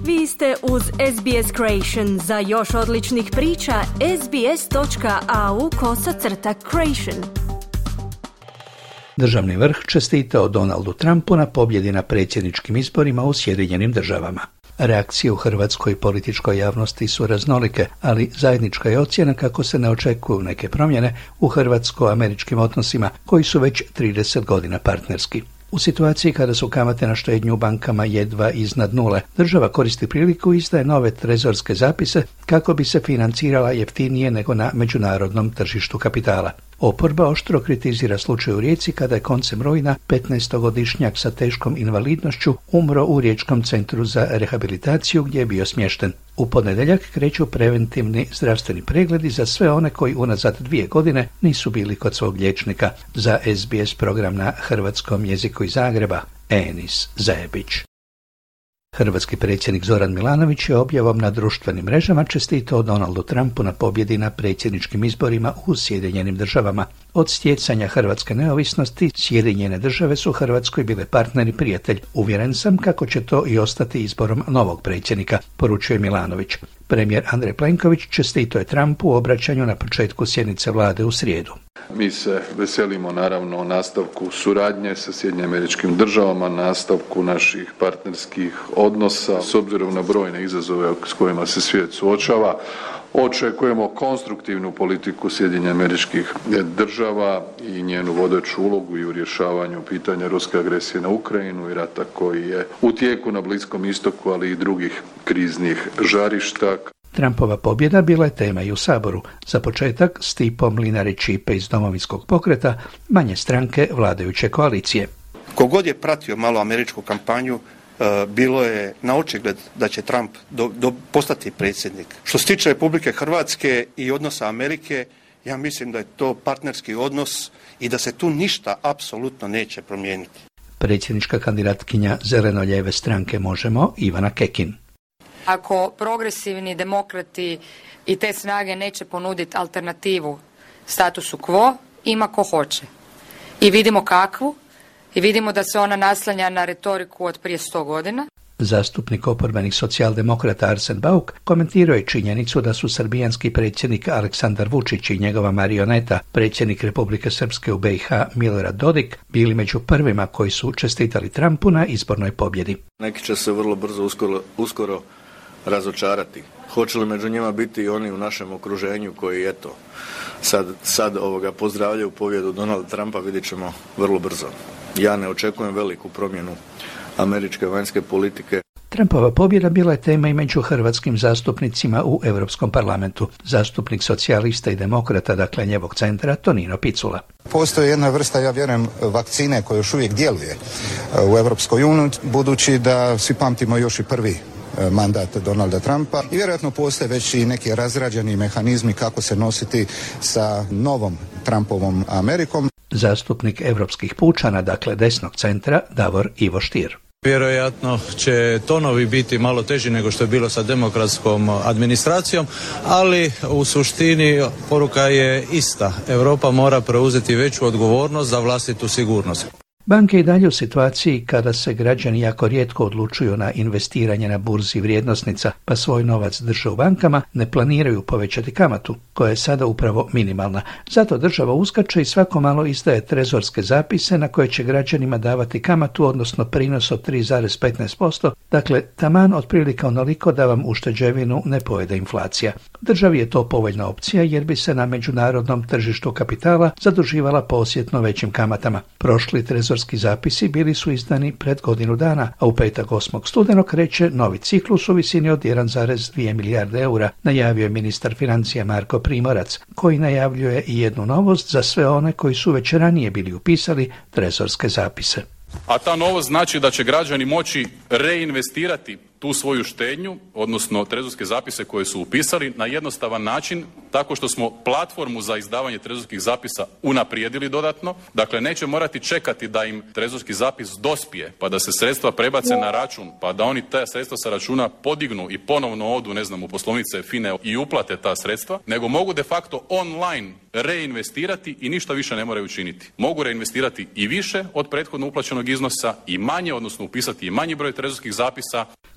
Vi ste uz SBS Creation. Za još odličnih priča, sbs.au/creation. Državni vrh čestitao Donaldu Trumpu na pobjedi na predsjedničkim izborima u Sjedinjenim Državama. Reakcije u hrvatskoj političkoj javnosti su raznolike, ali zajednička je ocjena kako se ne očekuju neke promjene u hrvatsko-američkim odnosima koji su već 30 godina partnerski. U situaciji kada su kamate na štednju u bankama jedva iznad nule, država koristi priliku i izdaje nove trezorske zapise kako bi se financirala jeftinije nego na međunarodnom tržištu kapitala. Oporba oštro kritizira slučaj u Rijeci kada je koncem rujna 15-godišnjak sa teškom invalidnošću umro u Riječkom centru za rehabilitaciju gdje je bio smješten. U ponedjeljak kreću preventivni zdravstveni pregledi za sve one koji unazad 2 godine nisu bili kod svog liječnika. Za SBS program na hrvatskom jeziku iz Zagreba, Enis Zajebić. Hrvatski predsjednik Zoran Milanović je objavom na društvenim mrežama čestitao Donaldu Trumpu na pobjedi na predsjedničkim izborima u Sjedinjenim Državama. Od stjecanja hrvatske neovisnosti, Sjedinjene Države su Hrvatskoj bile partner i prijatelj. Uvjeren sam kako će to i ostati izborom novog predsjednika, poručuje Milanović. Premijer Andrej Plenković čestitao je Trumpu u obraćanju na početku sjednice vlade u srijedu. Mi se veselimo naravno nastavku suradnje sa Sjedinjenim Američkim Državama, nastavku naših partnerskih odnosa s obzirom na brojne izazove s kojima se svijet suočava. Očekujemo konstruktivnu politiku Sjedinjenih Američkih Država i njenu vodeću ulogu i u rješavanju pitanja ruske agresije na Ukrajinu i rata koji je u tijeku na Bliskom istoku, ali i drugih kriznih žarišta. Trumpova pobjeda bila je tema i u Saboru. Za početak Stipo Mlinarić-Ćipe iz Domovinskog pokreta, manje stranke vladajuće koalicije. Kogod je pratio malo američku kampanju, bilo je na očigled da će Trump postati predsjednik. Što se tiče Republike Hrvatske i odnosa Amerike, ja mislim da je to partnerski odnos i da se tu ništa apsolutno neće promijeniti. Predsjednička kandidatkinja zeleno-lijeve stranke Možemo, Ivana Kekin. Ako progresivni demokrati i te snage neće ponuditi alternativu statusu quo, ima ko hoće. I vidimo kakvu. I vidimo da se ona naslanja na retoriku od prije 100 godina. Zastupnik oporbenih socijaldemokrata Arsen Bauk komentirao je činjenicu da su srbijanski predsjednik Aleksandar Vučić i njegova marioneta, predsjednik Republike Srpske u BiH Milorad Dodik, bili među prvima koji su čestitali Trumpu na izbornoj pobjedi. Neki će se vrlo brzo uskoro razočarati. Hoće li među njima biti i oni u našem okruženju koji eto sad pozdravljaju pobjedu Donalda Trumpa, vidjet ćemo vrlo brzo. Ja ne očekujem veliku promjenu američke vanjske politike. Trumpova pobjeda bila je tema i među hrvatskim zastupnicima u Europskom parlamentu. Zastupnik socijalista i demokrata, dakle njevog centra, Tonino Picula. Postoji jedna vrsta, ja vjerujem, vakcine koja još uvijek djeluje u Europskoj uniji, budući da svi pamtimo još i prvi mandat Donalda Trumpa i vjerojatno postoje već i neki razrađeni mehanizmi kako se nositi sa novom Trumpovom Amerikom. Zastupnik europskih pučana, dakle desnog centra, Davor Ivo Stier. Vjerojatno će tonovi biti malo teži nego što je bilo sa demokratskom administracijom, ali u suštini poruka je ista. Europa mora preuzeti veću odgovornost za vlastitu sigurnost. Banke i dalje u situaciji kada se građani jako rijetko odlučuju na investiranje na burzi vrijednosnica, pa svoj novac drže u bankama, ne planiraju povećati kamatu, koja je sada upravo minimalna. Zato država uskače i svako malo izdaje trezorske zapise na koje će građanima davati kamatu, odnosno prinos od 3,15%, dakle taman otprilike onoliko da vam ušteđevinu ne pojede inflacija. Državi je to povoljna opcija jer bi se na međunarodnom tržištu kapitala zaduživala po osjetno većim kamatama. Prošli trezorski zapisi bili su izdani pred godinu dana, a u petak 8. studenog kreće novi ciklus u visini od 1,2 milijarde eura, najavio je ministar financija Marko Primorac, koji najavljuje i jednu novost za sve one koji su već ranije bili upisali trezorske zapise. A ta novost znači da će građani moći reinvestirati tu svoju štednju, odnosno trezorske zapise koje su upisali na jednostavan način, tako što smo platformu za izdavanje trezorskih zapisa unaprijedili dodatno. Dakle, neće morati čekati da im trezorski zapis dospije, pa da se sredstva prebace na račun, pa da oni ta sredstva sa računa podignu i ponovno odu, u poslovnice FINE i uplate ta sredstva, nego mogu de facto online reinvestirati i ništa više ne moraju učiniti. Mogu reinvestirati i više od prethodno uplaćenog iznosa i manje, odnosno upisati i manji broj trezorskih zapisa.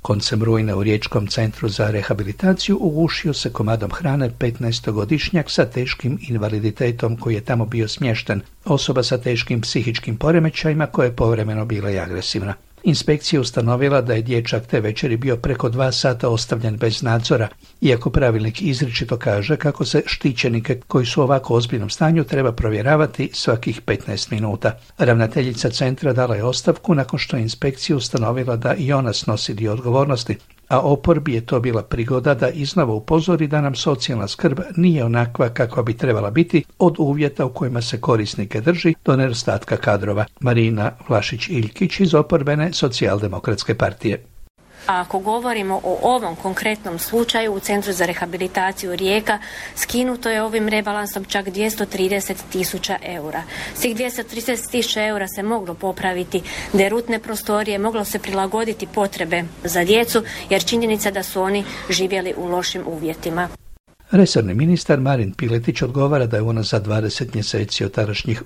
Koncem rujna u Riječkom centru za rehabilitaciju ugušio se komadom hrane 15-godišnjak sa teškim invaliditetom koji je tamo bio smješten, osoba sa teškim psihičkim poremećajima koja je povremeno bila i agresivna. Inspekcija ustanovila da je dječak te večeri bio preko 2 sata ostavljen bez nadzora, iako pravilnik izričito kaže kako se štićenike koji su u ovako ozbiljnom stanju treba provjeravati svakih 15 minuta. Ravnateljica centra dala je ostavku nakon što je inspekcija ustanovila da i ona snosi dio odgovornosti, a oporbi je to bila prigoda da iznova upozori da nam socijalna skrb nije onakva kakva bi trebala biti, od uvjeta u kojima se korisnike drži do nedostatka kadrova. Marina Vlašić-Iljkić iz oporbene Socijaldemokratske partije. A ako govorimo o ovom konkretnom slučaju u Centru za rehabilitaciju Rijeka, skinuto je ovim rebalansom čak 230.000 eura. S tih 230.000 eura se moglo popraviti derutne prostorije, moglo se prilagoditi potrebe za djecu, jer činjenica da su oni živjeli u lošim uvjetima. Resorni ministar Marin Piletić odgovara da je unazad 20 mjeseci od tadašnjih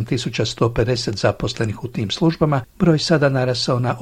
8.150 zaposlenih u tim službama broj sada narasao na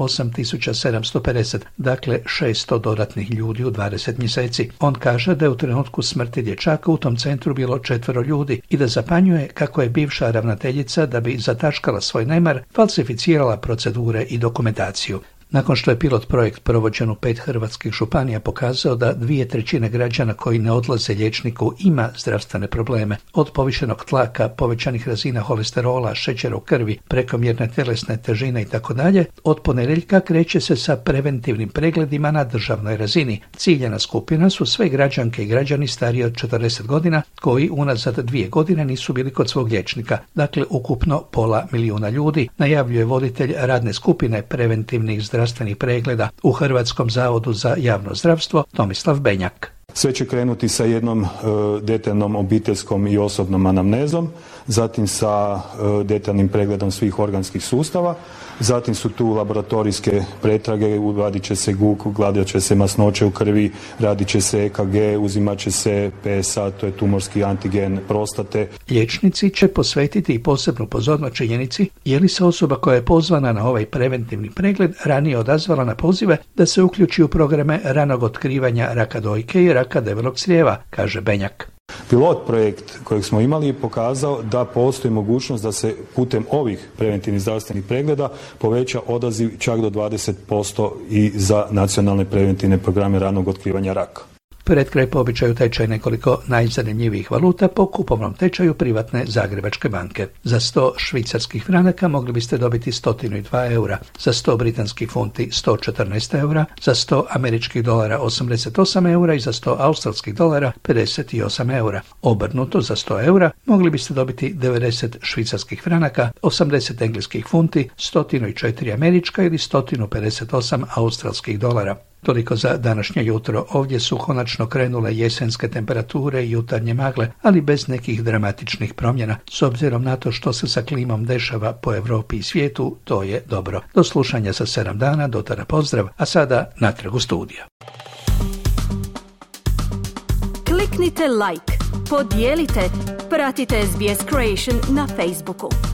8.750, dakle 600 dodatnih ljudi u 20 mjeseci. On kaže da je u trenutku smrti dječaka u tom centru bilo 4 ljudi i da zapanjuje kako je bivša ravnateljica, da bi zataškala svoj nemar, falsificirala procedure i dokumentaciju. Nakon što je pilot projekt provođen u 5 hrvatskih županija pokazao da 2/3 građana koji ne odlaze liječniku ima zdravstvene probleme, od povišenog tlaka, povećanih razina holesterola, šećera u krvi, prekomjerne tjelesne težine itd., od ponedjeljka kreće se sa preventivnim pregledima na državnoj razini. Ciljana skupina su sve građanke i građani stariji od 40 godina koji unazad 2 godine nisu bili kod svog liječnika, dakle ukupno 500.000 ljudi, najavljuje voditelj radne skupine preventivnih zdravstvenih pregleda u Hrvatskom zavodu za javno zdravstvo Tomislav Benjak. Sve će krenuti sa jednom detaljnom obiteljskom i osobnom anamnezom, zatim sa detaljnim pregledom svih organskih sustava, zatim su tu laboratorijske pretrage, radit će se GUK, gledat će se masnoće u krvi, radit će se EKG, uzimat će se PSA, to je tumorski antigen prostate. Liječnici će posvetiti i posebnu pozornost činjenici je li se osoba koja je pozvana na ovaj preventivni pregled ranije odazvala na pozive da se uključi u programe ranog otkrivanja raka dojke i raka debelog crijeva, kaže Benjak. Pilot projekt kojeg smo imali je pokazao da postoji mogućnost da se putem ovih preventivnih zdravstvenih pregleda poveća odaziv čak do 20% i za nacionalne preventivne programe ranog otkrivanja raka. Pred kraj po običaju tečaj nekoliko najzanimljivijih valuta po kupovnom tečaju privatne Zagrebačke banke. Za 100 švicarskih franaka mogli biste dobiti 102 eura, za 100 britanskih funti 114 eura, za 100 američkih dolara 88 eura i za 100 australskih dolara 58 eura. Obrnuto, za 100 eura mogli biste dobiti 90 švicarskih franaka, 80 engleskih funti, 104 američka ili 158 australskih dolara. Toliko za današnje jutro. Ovdje su konačno krenule jesenske temperature i jutarnje magle, ali bez nekih dramatičnih promjena. S obzirom na to što se sa klimom dešava po Europi i svijetu, to je dobro. Do slušanja za 7 dana, do tada pozdrav, a sada natrag u studio. Kliknite like, podijelite, pratite SBS Creation na Facebooku.